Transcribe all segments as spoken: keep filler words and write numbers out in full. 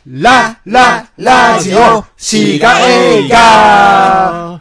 ラ、ラ、ラジオ、シガ映画。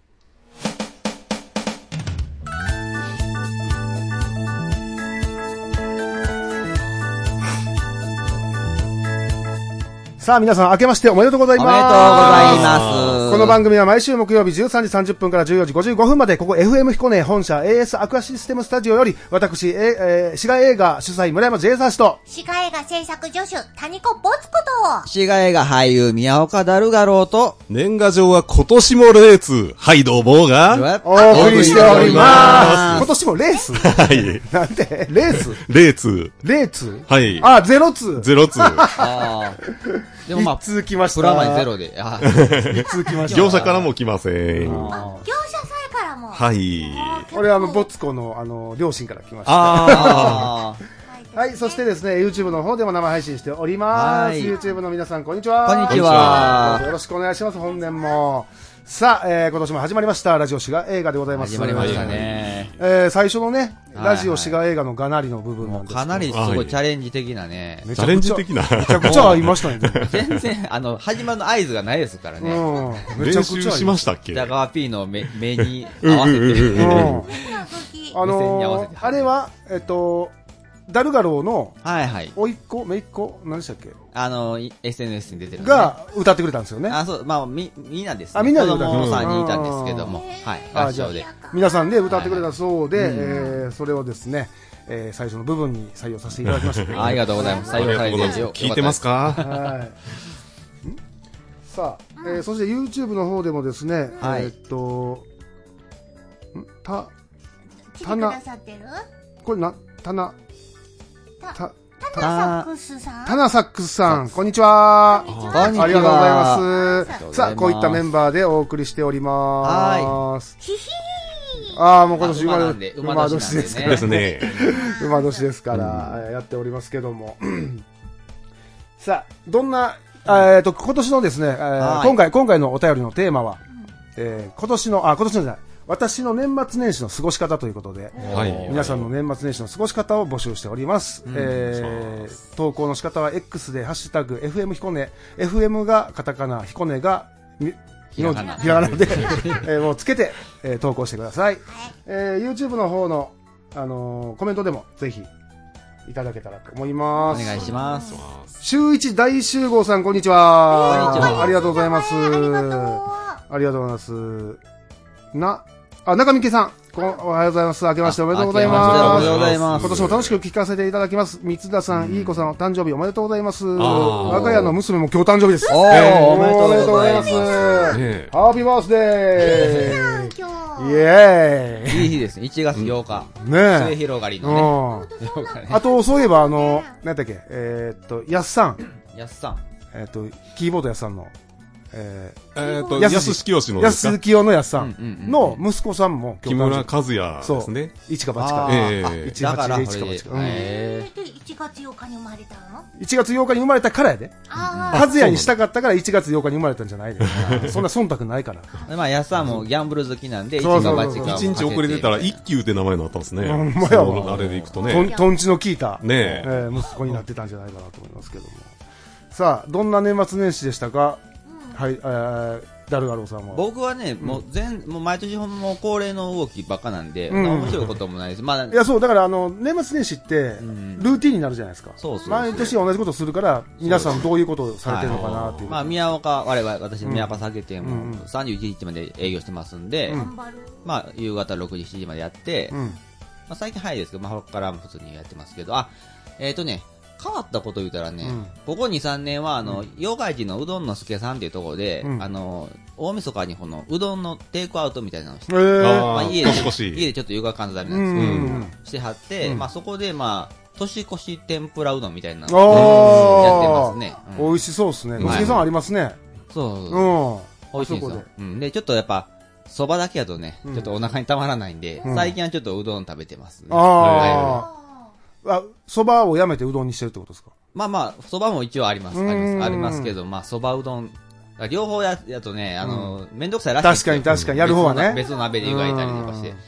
さあ皆さん明けましておめでとうございます。 おめでとうございます。 この番組は毎週木曜日じゅうさんじさんじゅっぷんからじゅうよじごじゅうごふんまでここ エフエム 彦根本社 エーエス アクアシステムスタジオより私、えー、シガ映画主催村山 J サーシとシガ映画制作助手谷子ボツことシガ映画俳優宮岡ダルガローと年賀状は今年もレーツはいどうもがお送りしております。今年もレースはいなんでレースレーツレーツはいあ、ゼロツーゼロツーあでもまあ一通来ましたプラマイゼロであ一通来ました業者からも来ません。 あ業者さえからもはい俺あのボツコのあの両親から来ました。 あはい、そしてですね YouTube の方でも生配信しております。 はい YouTube の皆さんこんにちは。 こんにちはよろしくお願いします。本年もさあ、えー、今年も始まりましたラジオシガ映画でございます。 始まりましたね。 えー、最初のねはいラジオシガ映画のがなりの部分なんですけど、 かなりすごいチャレンジ的なね。 めチャレンジ的なめちゃくちゃ合いましたね。 全然あの始まるの合図がないですからね。 うん、めちゃ練くちゃ合い習しましたっけ？ 北川 P の目目に合わせて、 うん、あ目線に合わせてのー、あれはえっとダルガローのはいはい。 甥っ子姪っ子何でしたっけあの エスエヌエス に出てる、ね、 が歌ってくれたんですよね。 あそうまあみみんなです、ね。 あみんなで歌って子供くれたさんにいたんですけども、はいあ合唱で。 皆さんで歌ってくれたそうで、 はいえー、それをですね、えー、最初の部分に採用させていただきました。 ありがとうございます。 あり採用されてがとうございます。 よ聞いてますか？ はい。んさあ、えー、そして YouTube の方でもですね、 はいえー、っと、んた、 来てくださってるこれな、たな、 たた、 タナサックスさんタナサックスさん、こんにちは。 こんにちはこんにちはありがとうございます。 ありがとうございますさあ、こういったメンバーでお送りしております。 ひひああ、もう今年馬な馬んで馬馬年でか年ですすね。 ですね。 馬年ですから、えーやっておりますけども。さあ、どんな、えーと、今年のですね、えーはい今回、今回のお便りのテーマは、えー今年の、あ、今年のじゃない、私の年末年始の過ごし方ということで、 はい皆さんの年末年始の過ごし方を募集しております。えー投稿の仕方は X でハッシュタグ エフエム ひこね、エフエム がカタカナ、ひこねがみひらがなひらがなで、えーもうつけて、えー投稿してください。えー YouTube の方の、あのーコメントでもぜひいただけたらと思いおます。 願いします。 週一大集合さん、こんにちは。 こんにちはありがとうございます。 ありがとうありがとうございます。な、あ、中見家さん、こんおはようございます。明けましておめでとうございおます。 めでとうございます。 今年も楽しく聞かせていただきます。三田さん、いい子さん、お誕生日おめでとうございます。 ー我が家の娘も今日誕生日です。 おーえおめでとうございますおめでとうございます。 ねハッピーバースデー今イ日エーイいい日ですね。いちがつようか。 ねえ。 末広がりうのね。 ん。 ようかね。 あと、そういえば、あの、何だっけ、えーっと、やっさん、 やっさん。 えーっと、キーボードやっさんの、ええっと、 やす安式吉ー、 のですか？ 安清のやっさうんんうんうんの息子さんも木今日誕生村和也ですね。 日。一か八か。 あーええあ一だから八でこれで一か八かうんへでいちがつようかに生まれたのいちがつようかに生まれたからやで。 あ和也にしたかったからいちがつようかに生まれたんじゃないで。そんな忖度ないから。 ーでまあ、やっさんもギャンブル好きなんで、一そうそうそうか八か。 一日遅れてたら一休って名前になったんですね。 ほんまやわそのあれでいくととんね。 とんちの効いた、 ねえ。 えー息子になってたんじゃないかなと思いますけども。さあ、どんな年末年始でしたか？はい、えー、ダルガローさんは。 僕はね、もう全、もう毎年もう恒例の動きばっかなんで、 うん面白いこともないです。まあ、 いや、そう、だから、あの、年末年始って、 んルーティンになるじゃないですか。 そうそうそう毎年同じことするから、皆さんどういうことをされてるのかなっていう。 まあ、宮岡、我々、私、宮岡酒店うんうんもさんじゅういちにちまで営業してますんで、 うん頑張るまあ、夕方ろくじ、しちじまでやって、 うん。 まあ、最近早いですけど、まあ、ここからも普通にやってますけど、あ、えっ、ー、とね、変わったこと言うたらね、 うんここに、さんねんは、あの、妖怪人のうどんの助さんっていうところで、 うんあの、大晦日にこの、うどんのテイクアウトみたいなのをして、 えー、 あーまあ、家で、 年越し家でちょっと湯がかんだりうなんですけど、 ん。 してはって、 うんまあ、そこで、まあ、年越し天ぷらうどんみたいなあのをやってますーね。うん美味しそうですね。 はいのすけさんありますね。 そううそう。 ん。 美味しいんですよあそこ。 うん。で、ちょっとやっぱ、そばだけやとね、 うんちょっとお腹にたまらないんで、 うん最近はちょっとうどん食べてます、ね。 ああ。あ、蕎麦をやめてうどんにしてるってことですか？ まあまあ、そばも一応あります。ありうんます。ありますけど、まあ、そばうどん、両方や、やとね、あの、めんどくさいらしいんですよ。 確かに確かにやる方はね別の別の鍋で湯がいたりとかして。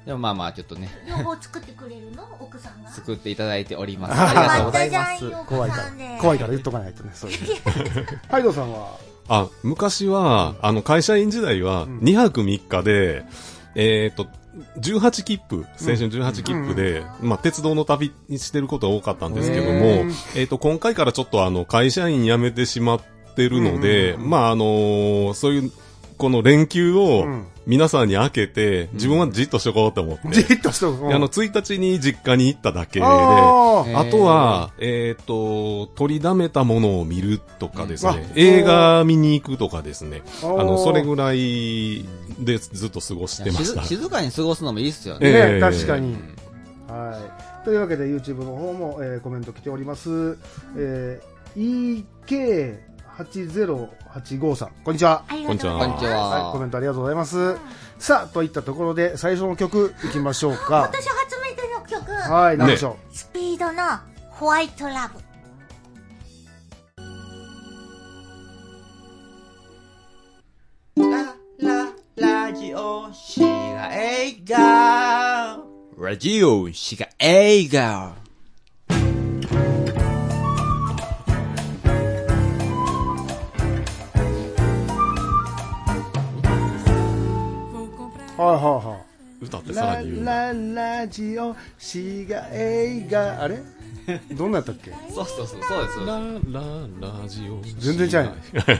でもまあまあ、ちょっとね、 両方作ってくれるの奥さんが。 作っていただいております。 あありがとうございます。 す。 怖いから怖いから言っとかないとね、そういうハイドさんはあ、昔は、あの、会社員時代は、にはくみっかで、えっと、じゅうはち切符、青春じゅうはち切符で、まあ、鉄道の旅にしてることが多かったんですけども、えっと、今回からちょっとあの、会社員辞めてしまってるので、まあ、あの、そういう、この連休を皆さんに開けて、自分はじっとしとこうと思って。 じっとしとこう。 あの、ついたちに実家に行っただけで、ああとは、えっと、取りだめたものを見るとかですね、映画見に行くとかですね、あの、それぐらいでずっと過ごしてました。 静かに過ごすのもいいっすよね。 ね、 えー確かに。はい。というわけで YouTube の方も、えー、コメント来ております。えー、イーケーはちゼロはちご さん、こんにちは。 ありがとうございます。 こんにちは。 はい、コメントありがとうございます。さあ、といったところで最初の曲いきましょうか。 私初めての曲。 はい、何でしょう。 スピードのホワイトラブ。 ラララジオシガ映画ラジオシガ映画はいはいはい。 歌ってさらに言うな。 ラララジオシガ映画、あれどんなやったっけ。 そうそうそう、そうです。 ラララジオ。 全然ちゃうやん。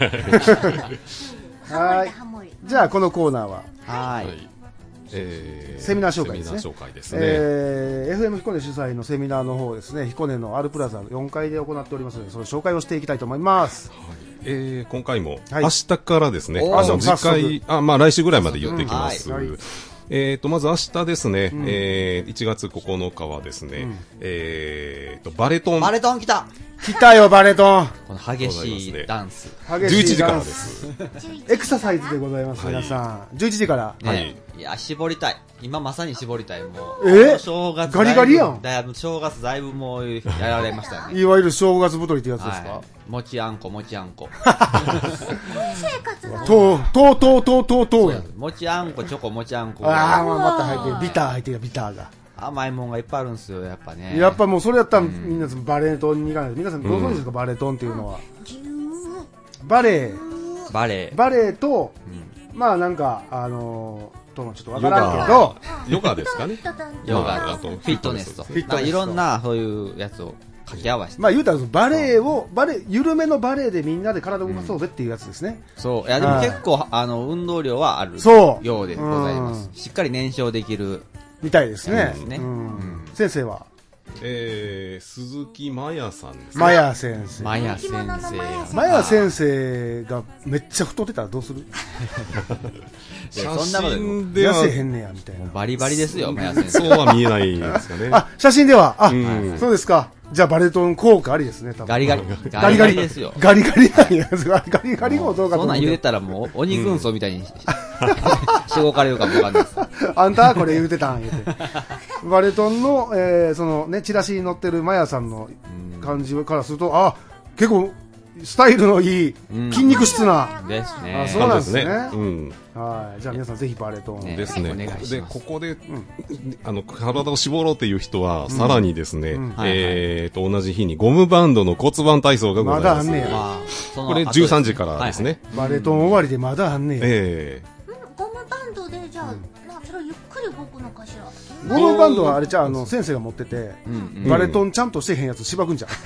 はい。 ハモリ。 じゃあこのコーナーははい。 えーセミナー紹介ですね。 セミナー紹介ですね。 えー、エフエム 彦根主催のセミナーの方ですね、彦根のアルプラザよんかいで行っておりますので、その紹介をしていきたいと思います。 えー今回も、 はい明日からですね、 おーあの次早速回、あ、まあ来週ぐらいまで言ってきます。 うんはいはいえっ、と、まず明日ですね、えー、いちがつここのかはですね、えーと、バレトン。 バレトン来た。 来たよ、バレトン。 この激しいダンス。 激じゅういちじからしいダンス。 です。 エクササイズでございます、皆さん。じゅういちじから。 はいね、いや、絞りたい。今まさに絞りたい。もう、 え正月ガリガリやんだいぶ、正月だいぶもうやられましたよね。 いわゆる正月太りってやつですか。 はい。餅あんこ、餅あんこ。 生活が。 とう、とうとうとうとうとうやん。 餅あんこ、チョコ、餅あんこ。 ああ、まあまた入ってる。ビター入ってるよ、ビターが。 甘いもんがいっぱいあるんですよ、やっぱね。 やっぱもうそれやったらみんなバレトンに行かないと。皆さんご存知ですか、バレトンっていうのは。バレエ。 バレエ。 バレエと、まあなんか、あのー、ともちょっとわからんけど、 ヨガですかね。 ヨガと、 まああとフィットネスと。 フィットネスとなんかいろんな、そういうやつを掛け合わせて。 まあ言うたらバレエを、バレエ、緩めのバレエでみんなで体を動かそうぜっていうやつですね。 そう。いや、でも結構、あの、運動量はあるそうようでございます。 うんしっかり燃焼できる。 みたいですね。 そうですねうん先生はえー、鈴木麻也さんですね。 マヤ先生。 マヤ先生。 マヤ先生がめっちゃ太ってたらどうする。 いやそんなことでも真では痩せへんねや、みたいな。 バリバリですよ、マヤ先生。 そうは見えないですかね。 あ、写真では、あ、 んそうですか。じゃあバレトン効果ありですね、多分。 ガリガリ。 ガリガリですよ。 ガリガリなんや。ガリガリもどうかと思うけどそんなん言うたらもう、鬼軍曹みたいにし、しごかれるかもわかんないです。 あんたこれ言うてたん言うて。バレトンの、えー、そのね、チラシに載ってるマヤさんの感じからすると、あ、結構、スタイルのいい、筋肉質な。 ですあ、 ね。 そうなんですね。 うん。 はい。じゃあ皆さんぜひバレトン。 ねですね。 お願いしますで、ここで、あの、体を絞ろうっていう人は、さらにですね、えーと、同じ日にゴムバンドの骨盤体操がございます。 まだあんねや。 まあ、そのこれじゅうさんじからですね。 バレトン終わりでまだあんねや。 えゴムバンドでじゃあ、なんかそれをゆっくり動くのかしら。 ゴムバンドはあれじゃあ、あの、先生が持ってて、 うんバレトンちゃんとしてへんやつしばくんじゃん。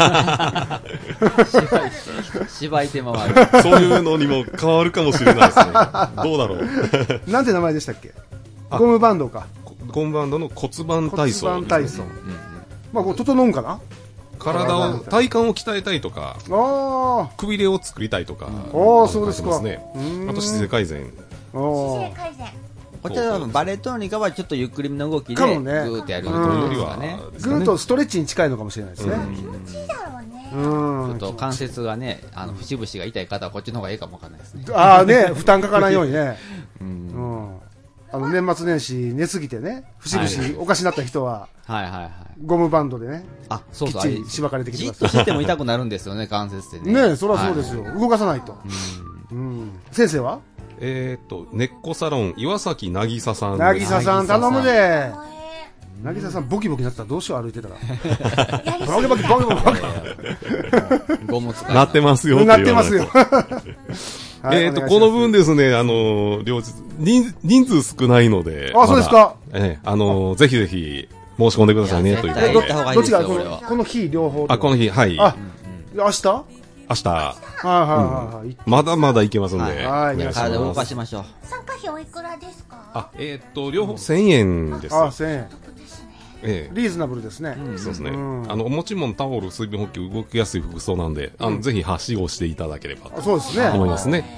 芝居手回る。 えそういうのにも変わるかもしれないですね。どうだろう。 なんて名前でしたっけ。 あゴムバンドか。 ゴムバンドの骨盤体操、 骨盤体操。まあ、こう、整うんかな。 体を、体幹を鍛えたいとか、 あくびれを作りたいとか、 ああ、そうですか。 書いてますね。あと姿勢改善。 あ姿勢改善。 こちらのバレットのリカはちょっとゆっくりめの動きで、ぐかもねーってやるとうんいうよりはですかね。 ぐーっとストレッチに近いのかもしれないですね。 気持ちいいだろうね。 うん。 ちょっと関節がね、あの、節々が痛い方はこっちの方がいいかもわかんないですね。 ああね、負担かからないようにね。 う。 うんん。あの、年末年始寝すぎてね、節々おかしになった人は、 はいはいはい。 ゴムバンドでね、 あ、そうそう、 きっちあれりしばかれてきてじっください。 としてても痛くなるんですよね、関節ってね。 ねえ、そりゃそうですよ。動かさないと。 うん。 うん。先生はえっと、根っこサロン、岩崎なぎささん。 なぎささん頼むで。 おなぎささんボキボキなったらどうしよう歩いてたら。 えやりボキボキボキボキボキ。 ゴム使い。 なってますよってな言われってますよ。はいえっと、 お願いしますこの分ですね、あのー、両日、人、人数少ないので。 あ、そうですか。 まだええ、あのー、ぜひぜひ、申し込んでくださいね、 いやというこ絶対とで。 行った方がいいどっちがこですよ俺はのこの日両方。 あ、この日、はい。 あ、明日？はい明日、 はいはいはい。 まだまだ行けますんで。 はいはいお願いし体動ます。 かしましょう。 参加費おいくらですか？ あ、えっと、両方せんえんです。 あ、せんえん。 お得ですね。 ええ。 リーズナブルですね。 そうですね。 うんあの、お持ち物、タオル、水分補給、動きやすい服装なんで、あの、ぜひ、はしごしていただければあとそうですね。 思いますね。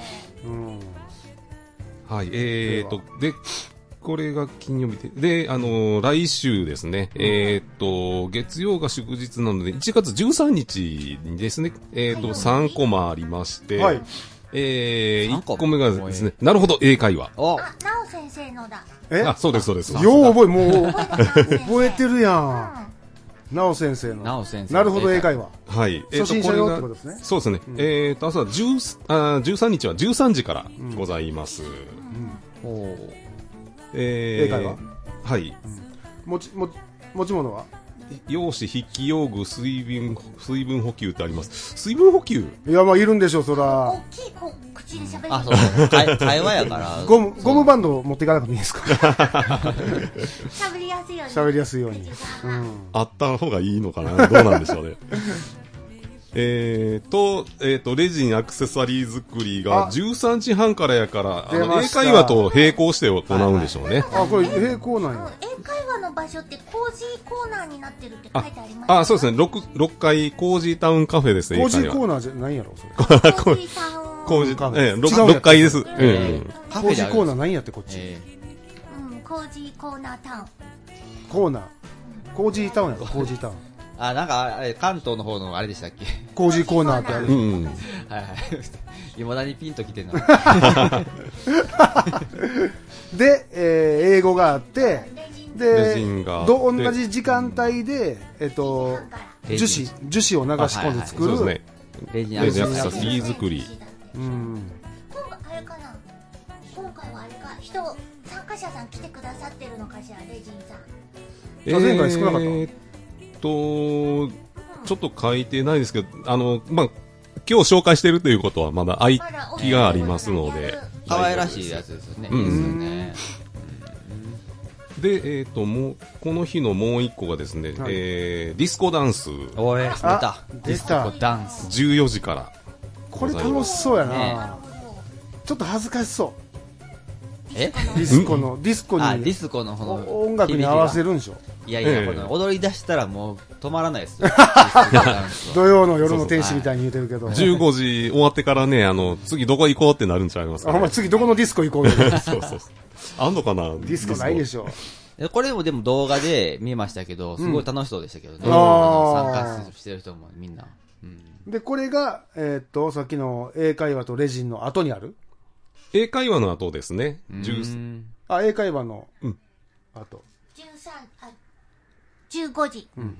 うん。 はい、えーと、で、これが金曜日で、で、あのー来週ですね、えーと、月曜が祝日なので、いちがつじゅうさんにちにですね、えーと、さんコマありまして、 はい。 えー、 さんコいっこめがですね、なるほど、英会話。 お、 あ、なお先生のだ。 えあ、そうです、そうです。 よう覚え、もう、 覚えてます覚えてるや。 うんなお先生の。 なお先生。 なるほど、英会話。 はい。 初心者用ってこれがことですね。 そうですね。えーと、朝じゅう、あじゅうさんにちはじゅうさんじからございます。 おーえー、 英会話はい。 持ち、も、持ち物は用紙、筆記用具、水分、水分補給ってあります。水分補給いや、まあ、いるんでしょう、そら大。きいこ口で喋る。 あ、そうそう。会会話やから。 ゴム、ゴムバンド持っていかなくていいですか？ 喋りやすいように。 喋りやすいように。うん。 あった方がいいのかなどうなんでしょうね。えーと、えーと、レジンアクセサリー作りがあじゅうさんじはんからやから、あの、英出ました会話と並行して行うんでしょうね。 あ、これ平行なんうんや。 英会話の場所ってコージーコーナーになってるって書いてありますあ、そうですね。ろく、ろっかいコージータウンカフェですね、 コージ英会話。 ーコーナーじゃないんやろ、それ。 コージーさん。 コージカフェー、ええ、ろ違うやつろっかいです。うんうん。 コージカフェであるーコーナーないんやって、こっち。 えうん、コージーコーナータウン。 コーナー。コージータウンやろ、コージータウン。 ーあ、なんか、あれ、関東の方のあれでしたっけコージーコーナーってある。 うんうん。 はいはい。未だにピンときてんの。 で、えー英語があって、でレジンがあってど同じ時間帯で、えっと、 レジン樹脂、樹脂を流し込んで作る。 そうですね。 レジンレジンアアクセサリークセサリー作り。 うん。 今回あれかな、今回はあれか、人参加者さん来てくださってるのかしら、レジンさん。 あ前回少なかったえーっと、ちょっと書いてないですけど、あの、まあ、今日紹介してるということはまだ空きがありますので。 可愛らしいやつですよね。 うんいいですよね。 で、えーっと、もう、この日のもう一個がですね、 はいえー、ディスコダンス、 おい、出たあ。出たディスコダンス。 じゅうよじから。 これ楽しそうやな、 ねちょっと恥ずかしそえう。ディスコの、ディスコあ、ディに、 スコのこのお音楽に合わせる。 るんでしょ。 いやいや、 ええこの踊り出したらもう止まらないですよ。ディスコダンスは土曜の夜の天使みたいに言うてるけど。 じゅうごじ終わってからね、あの、次どこ行こうってなるんちゃいますあ、ほんまかね。 次どこのディスコ行こうよ。デそうそうそう。あんのかなディスコないでしょ。 えこれもでも動画で見ましたけど、すごい楽しそうでしたけどね。 うんあのあー参加してる人もみんな。うんで、これが、えーっと、さっきの英会話とレジンの後にある英会話の後ですね。じゅううんあ、英会話のうん後。 じゅうさん、あ、じゅうごじ。うん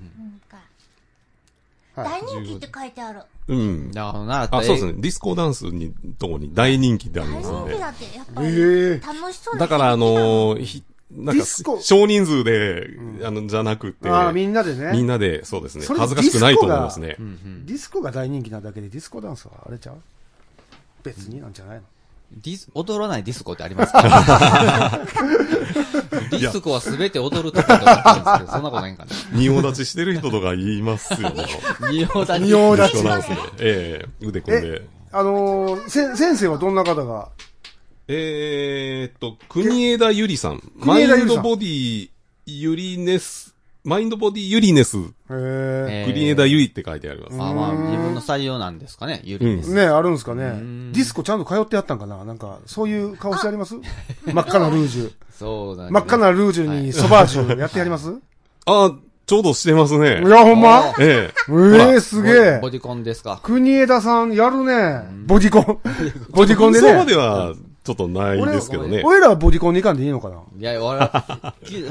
から。 はい大人気って書いてある。 うん。 だから、習ったあ、そうですね。ディスコダンスに、とこに大人気であり大ますので。 人気だって、やっぱえりえ楽しそうなだから、あの響ー、ひなんかディスコ、 少人数で、あの、じゃなくて、 ああ、みんなでね。 みんなで、そうですね。 それ恥ずかしくないと思いますねう。んうんディスコが大人気なだけでディスコダンスはあれちゃう別になんじゃないのディス、踊らないディスコってありますかディスコはすべて踊るとこだと思ってるんですけど、そんなことないんかな。 仁王立ちしてる人とか言いますよね。 仁王立ち。 仁王立ちそうなんですね。ええ腕組んで。 あのー、せ、先生はどんな方がえーっと、国枝ゆりさん。マイ国枝ゆりさんンドボディゆりネス、マインドボディゆりネス、 へえ。 えー国枝ゆりって書いてあります。 あ、まあ、自分の採用なんですかね、ゆりです。 ねあるんですかねん。 ディスコちゃんと通ってやったんかななんか、そういう顔してあります真っ赤なルージュ。 そうだね。 真っ赤なルージュにソバージュやってやりますあ、ちょうどしてますねい。や、ほんまええええ、すげえボ。ディコンですか。 国枝さんやるね。ボディコン。ボディコンでそこまね。 では、ちょっとないですけどね。 俺らはボディコンに行かんでいいのかないや、俺は、きそれは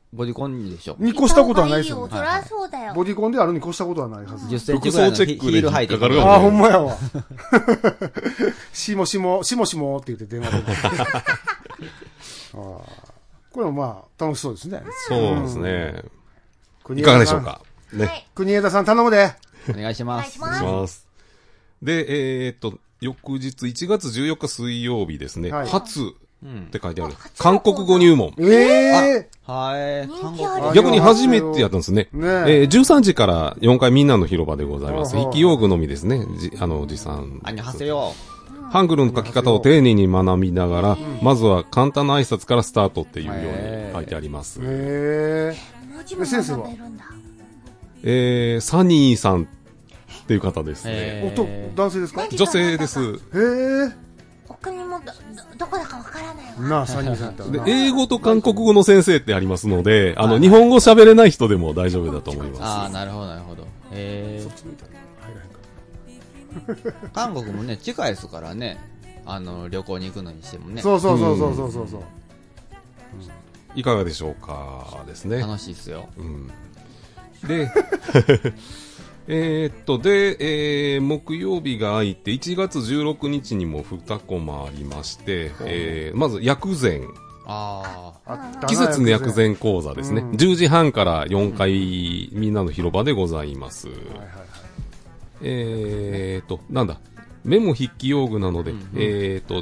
ボディコンでしょ。 に越したことはないですよね。 そりゃそうだよ。 ボディコンであるに越したことはないはず。 じゅっセンチぐらいのヒール履いてくる。 ああ、ほんまやわ。しもしも、しもしもって言って電話で。あこれもまあ、楽しそうですね。 そうですね。いかがでしょうか。ね。 国枝さん頼むで。 お願いします。 お願いします。 で、えー、っと、翌日いちがつじゅうよっか水曜日ですね。はい、初って書いてある。韓国語入門。 ええー、はい。 韓国逆に初めてやったんですね。 ねえー、じゅうさんじからよんかいみんなの広場でございます。筆記用具のみですね。じあの、おじさん。 あにはせよ。 ハングルの書き方を丁寧に学びながら、まずは簡単な挨拶からスタートっていうように書いてあります。 へえ。 先生はえー、サニーさんっていう方ですね。 おと、男性ですか？ 女性です。へえ。 お国もど、どこだかわからないわ。 なあ、サニーさんってで、英語と韓国語の先生ってありますので、あの、日本語喋れない人でも大丈夫だと思います。 ああ、なるほど、なるほど。へえ。そっち向いたら入らへんか。韓国もね、近いですからね。あの、旅行に行くのにしてもね。 そうそうそうそうそうそうそう。 いかがでしょうかですね。 楽しいっすよ。 うん。で、えっと、で、えー、木曜日が空いて、いちがつじゅうろくにちにもにコマありまして、えー、まず薬膳。 ああ。季節の薬膳講座ですね。うん、じゅうじはんからよんかい、みんなの広場でございます。はいはいはい、えーと、なんだ、メモ筆記用具なので、うんうん、えーと、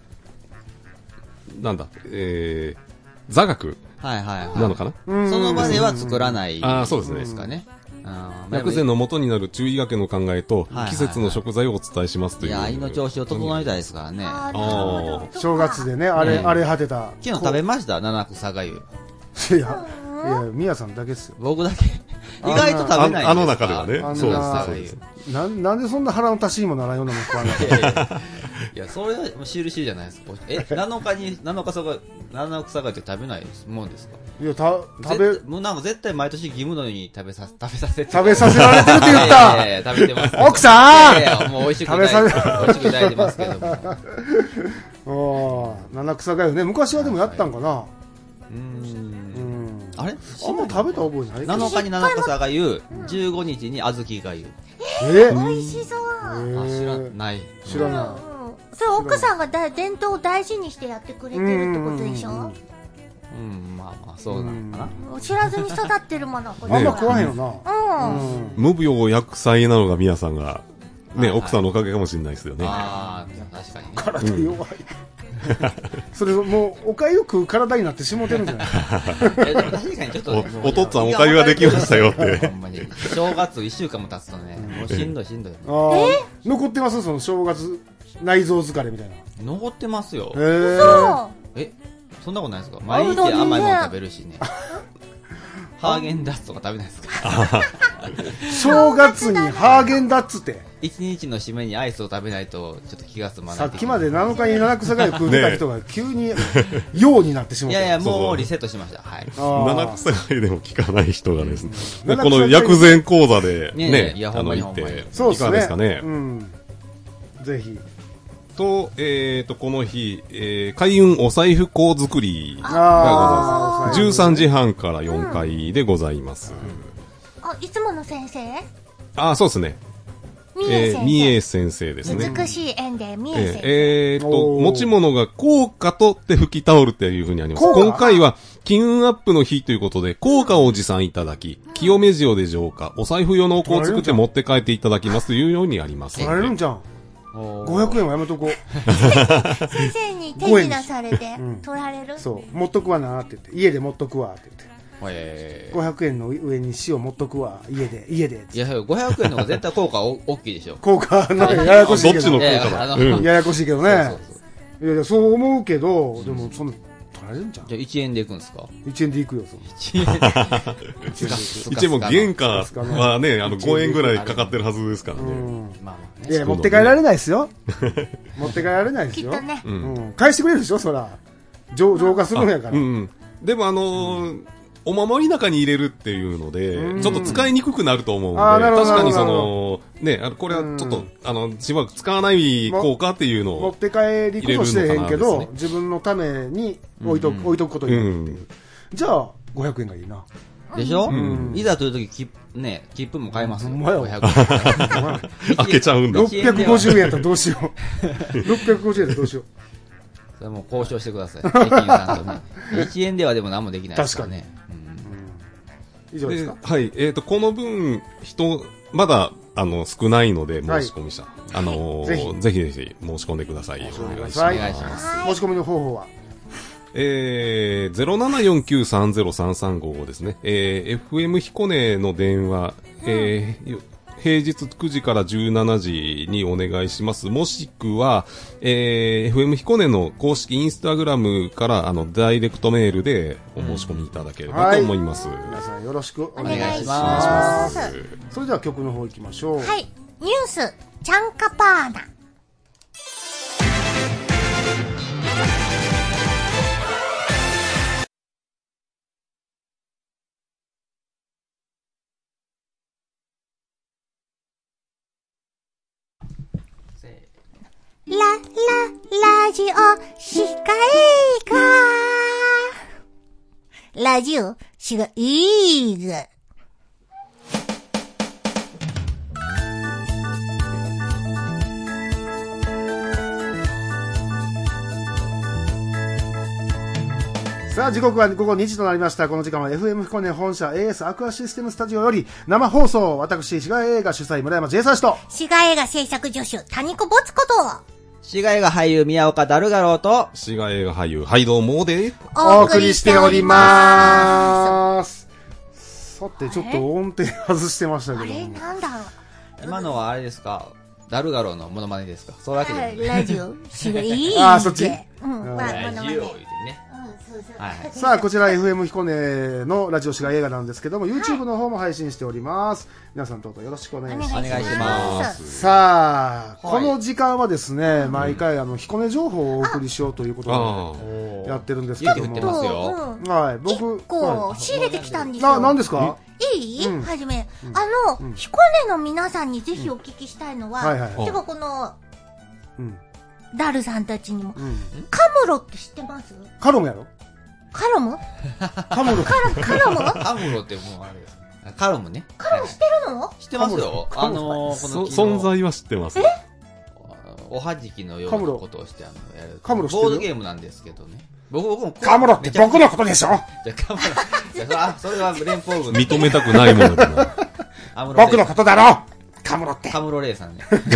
なんだ、えー、座学はいはいはい。 なのかな、 その場では作らないあそうですね。 ですかね。 薬膳の元になる注意書きの考えと、季節の食材をお伝えしますという。いや、胃の調子を整えたいですからね。 あ正月でね、あれ、荒れ果てた。 昨日食べました七草がゆ。 いや、いや、みやさんだけっすよ。 僕だけ。意外と食べない。 あの中ではね。 そうです。な、なんでそんな腹の足しにもならんようなもん食わない。 いや、それは印じゃないですか。え、なのかに、なのかさが、なのかさがって食べないもんですか？ いや、た、食べ、 もうなんか絶対毎年義務のように食べさ、食べさせて。 食べさせられてるって言った。 いやいや食べてます。 奥さんいやいや、もう美味しく食べさせ、美味しくいただいてますけども。ああ、七草がゆね。昔はでもやったんかな。 うん。あれあんま食べた覚えない。 なのかに七草がゆ、じゅうごにちに小豆がゆ。 え美味しそう。 あ、知らない。 知らない。 それ奥さんがだ伝統を大事にしてやってくれてるってことでしょ？ うん、まあまあ、そうなのかな。 知らずに育ってるもの。 あんま食わへんよな。 うん。 無病薬剤なのが宮さんが、ね、奥さんのおかげかもしれないですよね。 ああ、確かに。 体弱い。それもうおかゆ食う体になってしもてるんじゃないえでも確かにちょっとお父っつぁんおかゆができましたよってほんまに正月いっしゅうかんも経つとねもうしんどいしんどいえ残ってますその正月内臓疲れみたいな残ってますよへーえそんなことないですか毎日甘いもの食べるしねハーゲンダッツとか食べないですか正月にハーゲンダッツって一日の締めにアイスを食べないとちょっと気が済まないさっきまでなのかに七草がゆ食ってた人が急に陽になってしまったいやいやもうリセットしましたはい七草がゆでも効かない人がですねこの薬膳講座でねあの行っていかがですかねぜひと、えーと、この日、えー、開運お財布講作りがございます。じゅうさんじはんからよんかいでございます。 うん、あ、いつもの先生あ、そうですね。 みえ先生。 みえ先生ですね。 美しい縁でみえ先生。 えー、えーと、持ち物が効果とって拭きタオルっていう風にあります。今回は金運アップの日ということで、効果をお持参いただき、うん、清め塩で浄化、お財布用のお香を作って持って帰っていただきますというようにあります。 取られるんじゃん。ごひゃくえんはやめとこう先生に手品されて取られる、 うん、そう持っとくわなって言って家で持っとくわって言って、 えー、 ごひゃくえんの上に塩持っとくわ家で家でいやごひゃくえんの方が絶対効果お大きいでしょ効果なんかややこしいけどどっちの効果だ、うん、 ややこしいけどねそうそうそういやいやそう思うけどでもその取られるんじゃんじゃあいちえんでいくんですかいちえんでいくよそのいちえん一円も原価はねあのごえんぐらいかかってるはずですからね、うんまあまあねいや持って帰られないですよ持って帰られないですよきっとね、 うん、返してくれるでしょそら浄化するんやから、 うんうん、でもあのーお守り中に入れるっていうので、ちょっと使いにくくなると思うんで、確かにその、ね、これはちょっと、あの、しばらく使わない効果っていうのを持って帰りこそしてへんけど、自分のために置いとく、置いとくことになるっていう。じゃあ、 ごひゃくえんがいいな。 でしょ、 うん、 いざというとき、切符、ね、切符も買えますよ。 ほんまやわごひゃくえん。 開けちゃうんだ。 ろっぴゃくごじゅうえんやったらどうしよう。ろっぴゃくごじゅうえんやったらどうしよう。 それも交渉してください。駅員さんとね。いちえんではでも何もできないですからね。 うん、以上ですか。 はい。えっ、ー、と、この分、人、まだ、あの、少ないので、申し込み者。はい、あのー、ぜひ、ぜひぜひ申し込んでください。お願いします。 お願いします。 申し込みの方法はえー、ゼロななよんきゅうさんゼロさんさんごご ですね。えー、エフエム 彦根の電話、えー、平日くじからじゅうしちじにお願いします。もしくは、えー、エフエム 彦根の公式インスタグラムから、あの、ダイレクトメールでお申し込みいただければと思います。 はい、皆さんよろしくおお願いし願いします。 ます。 それでは曲の方行きましょう。 はい。ニュース、チャンカパーナ。ラ、ラ、ラジオ、シカ映画。ラジオ、シカ映画。 さあ時刻は午後にじとなりました。この時間は エフエム 彦根本社 エーエス アクアシステムスタジオより生放送、私滋賀映画主催村山 J サーシと滋賀映画制作助手谷子ボツこと滋賀映画俳優宮岡ダルガローと滋賀映画俳優ハイドウモーでお送りしております。さてちょっと音程外してましたけど、 あれなんだろう、 今のはあれですか、ダルガローのモノマネですか、そういうわけでもラジオ滋賀映画。あ、そっち。 うん、まあラジオ言うてね。 はい、 さあこちら エフエム 彦根のラジオ滋賀映画なんですけども、はい、YouTube の方も配信しております。皆さんどうぞよろしくお願いします。 お願いします。 さあ、はい、この時間はですね、毎回あの彦根情報をお送りしようということでやってるんですけども、 言ってますよ。 うん、 はい、僕一個仕入れてきたんですよ。 な、なんですか？ いい、うん、はじめ、うん、あの、うん、彦根の皆さんにぜひお聞きしたいのは、うん、はいはい、てかこの、うん、ダルさんたちにも、うん、カムロって知ってます？ カロムやろ？ カロム？ カムロ。 カロ、カロム？ カムロってもうあれです。カロムね。 カロム知ってるの？ 知ってますよ。あのー、 この存在は知ってます。 え？ おはじきのようなことをして、あの、やる。 カムロ知ってる？ ボードゲームなんですけどね。僕、僕も。 カムロって僕のことでしょ？ じゃ、カムロ。じゃ、あ、それは連邦軍。 認めたくないものだな。 僕のことだろ！カムロって。 カムロレイさんね。 読んで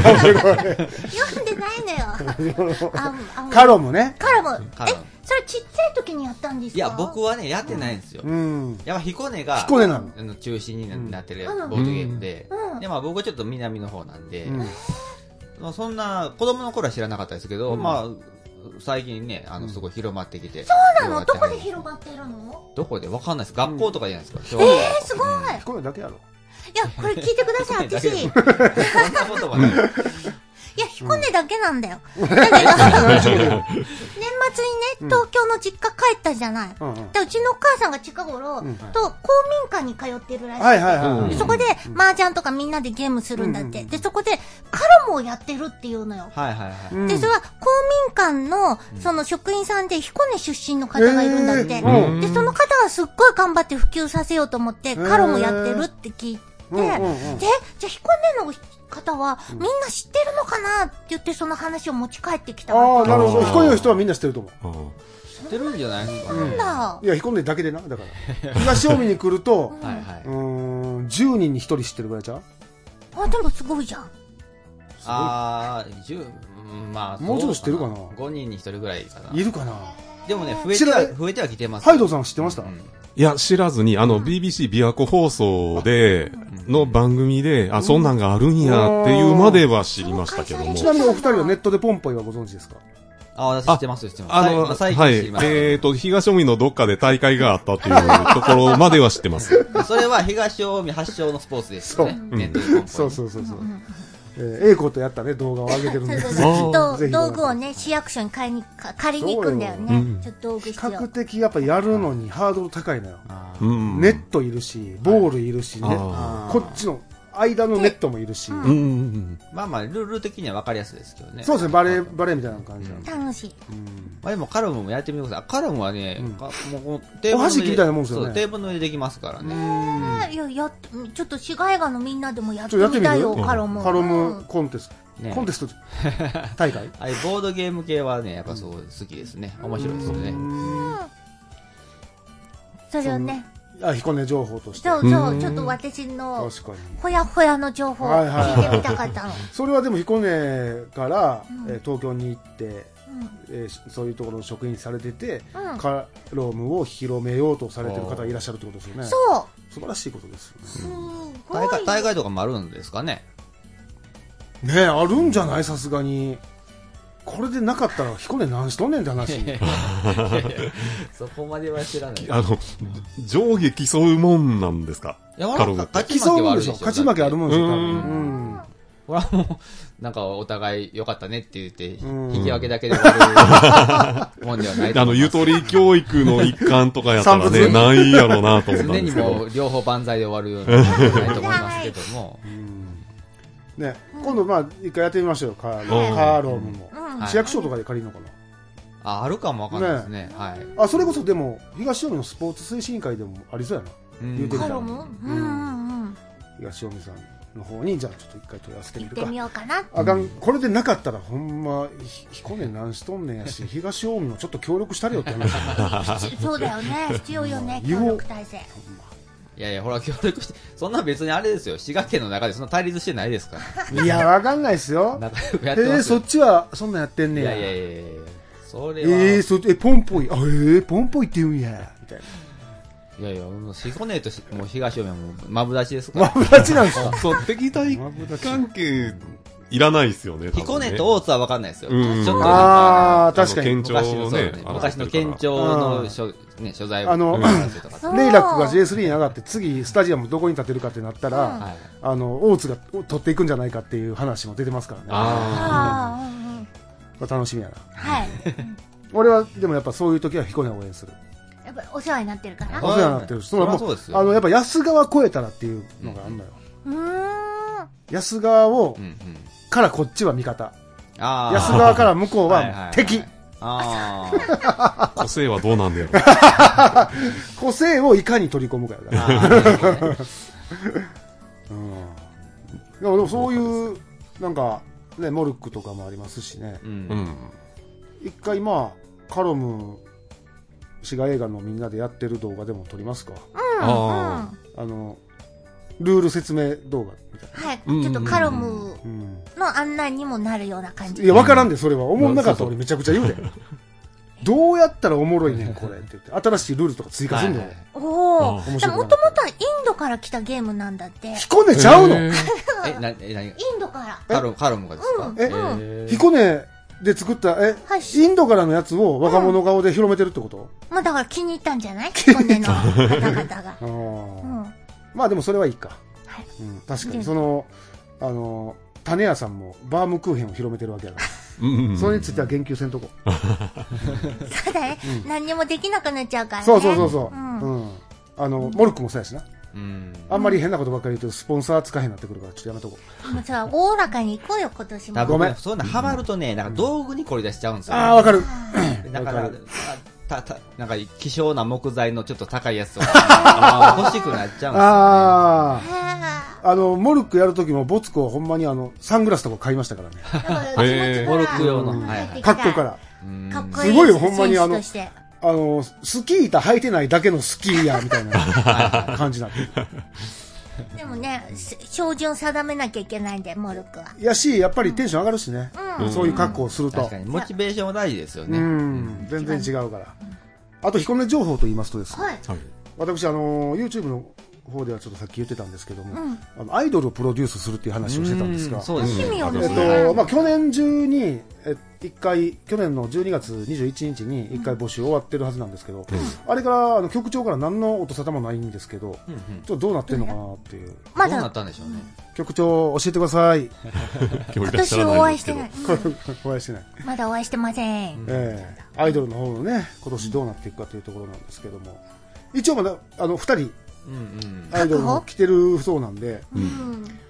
ないのよ。 カロムね。 カロム。え、それちっちゃい時にやったんですか？ いや、僕はね、やってないんですよ。うん。やっぱ彦根が、 彦根なの中心になってるボードゲームで、うん、で、まあ僕はちょっと南の方なんで、うん、そんな、子供の頃は知らなかったですけど、うん、まあ、最近ね、あの、すごい広まってきて。 そうなの？どこで広まってるの？ どこでわかんないです。学校とかじゃないですか。 うん、えー、すごい。 彦根だけやろ。 いや、これ聞いてください、私。そんなことはない。 いや、彦根だけなんだよ。だけど、年末にね、東京の実家帰ったじゃない。うん、でうちのお母さんが近頃、うん、と公民館に通ってるらしい。はいはいはい、そこで、麻雀とかみんなでゲームするんだって。うん、で、そこで、カロムをやってるっていうのよ。 はいはいはい。 で、それは公民館の、その職員さんで彦根出身の方がいるんだって。うん、で、その方がすっごい頑張って普及させようと思って、カロムやってるって聞いて、で、うんうんうん、で、じゃあ彦根の方はみんな知ってるのかなって言ってその話を持ち帰ってきたわけ。 ああ、なるほど。彦根の人はみんな知ってると思う。 知ってるんじゃないですかね。 なんだ。 いや、彦根だけでな。だから。東近江に来ると、うん、うん、じゅうにんにひとり知ってるぐらいちゃう？ あ、でもすごいじゃん。 ああ、じゅう、まあ、 もうちょっと知ってるかな？ ごにんにひとりぐらいかな。 いるかな？ でもね、増えては、増えてはきてます。 ハイドさん知ってました？うん、 いや、知らずに、あの、ビービーシー 琵琶湖放送で、の番組で、あ、そんなんがあるんやっていうまでは知りましたけども。 ちなみにお二人はネットでポンポイはご存知ですか？ あ、私知ってます、知ってます。 あの、最近知りました。はい。えっと、東近江のどっかで大会があったっていうところまでは知ってます。 それは東近江発祥のスポーツですよね。ネットでポンポイ。 そうそうそうそう。えー、A 子とやったね、動画を上げてるんですけど、道具をね、市役所に買いに、借りに行くんだよね。うん、ちょっと道具必要。 比較的やっぱやるのにハードル高いのよ。ネットいるし、ボールいるしね、こっちの間のネットもいるし、うん、 まあまあルール的には分かりやすいですけどね。 そうですね、バレーバレーみたいな感じなんで、 うん、楽しい、 うん、まあ、でもカロムもやってみてください。カロムはね、うん、もうお箸みたいなもんですよね。 テーブルの上でできますからね。 えー、いややちょっと市街画のみんなでもやってみたいよ。カロムカロムコンテスト、ね、コンテスト大会ああいうボードゲーム系はねやっぱそう好きですね。面白いですよね。うんそれをね、 あ、彦根情報として。 そうそう、ちょっと私のほやほやの情報を聞いてみたかったの。はいはいはい、 それはでも彦根から、うん、えー、東京に行って、うん、えー、そういうところの職員されてて、うん、カロムを広めようとされてる方がいらっしゃるってことですよね。 そう。 素晴らしいことですよね。 うん、大会、大会とかもあるんですかね。 ねえ、あるんじゃない、さすがに。これでなかったら彦根何しとんねんって話。 そこまでは知らない。 あの上下競うもんなんですか。 いや、勝ち負けはあるでしょ。 勝ち負けあるもんですよ。多分。うん。 これはもうなんかお互い良かったねって言って引き分けだけで終わるもんではない。 あのゆとり教育の一環とかやったらねないやろうなと思ったんですけど。 常にもう両方万歳で終わるようなことはないと思いますけども。 ね、今度まあ一回やってみましょうよ。カーロムも。市役所とかで借りるのかな。 あ、あるかもわかんないですね。はい。 あ、それこそでも東近江のスポーツ推進会でもありそうやな。 言うてみたら。 東近江さんの方にじゃあちょっと一回問い合わせてみるか。 行ってみようかな。 あかん、これでなかったらほんま彦根何しとんねんやし、東近江もちょっと協力したれよって話。 そうだよね。必要よね。協力体制。 いやいや、ほら、協力して、そんな別にあれですよ、滋賀県の中でそんな対立してないですから。いや、わかんないですよ。 仲良くやってますよ。 えー、そっちはそんなんやってんねや。 いやいやいやそれは。えー、そえ、ポンポイ、あ、えー、ポンポイって言うんや、みたいな。 いやいや、彦根ともう東近江もマブダチですから。 マブダチなんですか。 そう、敵対関係いらないですよね。 彦根と大津は分かんないですよ。ちょっとああ、確かに。 昔の県庁の所在を。 あの、レイラックが ジェイスリー に上がって次スタジアムどこに建てるかってなったら、あの、大津が取っていくんじゃないかっていう話も出てますからね。ああ。楽しみやな。 はい。 俺はでもやっぱそういう時は彦根を応援する。 やっぱお世話になってるから。 お世話になってる。そうもう、あの、やっぱ安川越えたらっていうのがあるのよ。うん。安川を、からこっちは味方。安川から向こうは敵。 個性はどうなんだよ。 個性をいかに取り込むかやから。でもそういうなんかねモルックとかもありますしね。一回まあカロム滋賀映画のみんなでやってる動画でも撮りますか。あのルール説明動画みたいな。 はい、ちょっとカロムの案内にもなるような感じ。 いや、わからんで、それは。思んなかった俺めちゃくちゃ言うで。どうやったらおもろいねん、これって言って。新しいルールとか追加すんのよ。 おお。もともとはインドから来たゲームなんだって。 彦根ちゃうの？ え、な、え、なに？ インドから。 カロム、カロムがですか？ え、彦根で作った、え、インドからのやつを若者顔で広めてるってこと？ まあだから気に入ったんじゃない？彦根の方々が。 まあでもそれはいいか。はい。うん、確かにそのあの種屋さんもバームクーヘンを広めてるわけやから。それについては言及せんとこ。 そうだね。何にもできなくなっちゃうからね。 そうそうそうそう。うん。あのモルックもそうやしな。うん。あんまり変なことばっかり言うとスポンサー使えへんなってくるからちょっとやめとこう。 もうさ、おおらかに行こうよ今年も。 ごめん。そういうのハマるとね、なんか道具に凝り出しちゃうんですよ。 ああ、わかる。 だから。たたなんか希少な木材のちょっと高いやつとか欲しくなっちゃうんですよね。ああ、あのモルックやるときもボツコはほんまにあのサングラスとか買いましたからね。モルック用の格好から。 かっこいい。 すごいほんまにあのあのスキー板履いてないだけのスキーヤーみたいな感じになってる。 でもね、照準定めなきゃいけないんで、モルックは。 いやし、やっぱりテンション上がるしね。うん、そういう格好をすると。 確かに、モチベーションは大事ですよね。 うん、全然違うから。あと、彦根情報と言いますとですね、はい、私、あの、YouTube の方ではちょっとさっき言ってたんですけども、うん、あのアイドルをプロデュースするっていう話をしてたんですが、 そうですね。 えっと、まあ、去年中に、え一回、去年のじゅうにがつにじゅういちにちに一回募集終わってるはずなんですけど、うん、あれからあの局長から何の音沙汰もないんですけど、うんうん、ちょっとどうなってんのかなっていう。 まだどうなったんでしょうね。 局長、教えてください。 私お会いしてない。 お会いしてない。 まだお会いしてません。 ええー、アイドルの方のね、今年どうなっていくかというところなんですけども、一応まだ、あの、二人、アイドルも来てるそうなんで、うん、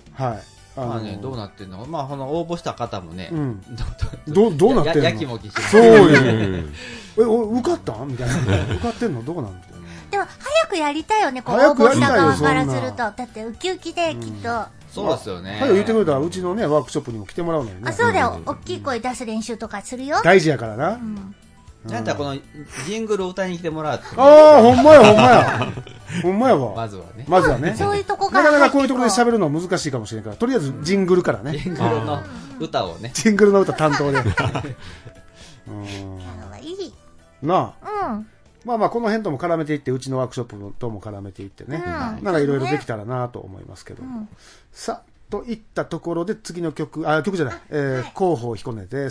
はい。 あまあね、どうなってんのまあ、この応募した方もね、 うん、ど, どうなってんのやきもきしてそういうえ受かったんみたいな受かってんのどこなんみたいなでも早くやりたいよねこう応募した側からするとだってウキウキできっと、うん、 そうですよね早く言ってくれたらうちのねワークショップにも来てもらうのよねあそうだよ、うん、大きい声出す練習とかするよ大事やからな、 うんなんだこのジングルを歌いに来てもらうってああほんまやほんまやほんまやわまずはねまずはねそういうとこからなかなかこういうところで喋るのは難しいかもしれないからとりあえずジングルからねジングルの歌をねジングルの歌担当でうんいいなあ、うん、まあまあこの辺とも絡めていってうちのワークショップとも絡めていってね、うん、なんかいろいろできたらなと思いますけど、うん、さあといったところで次の曲あ曲じゃない、えー、広報彦根です。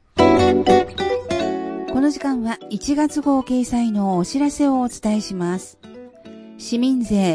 この時間はいちがつ号掲載のお知らせをお伝えします。市民税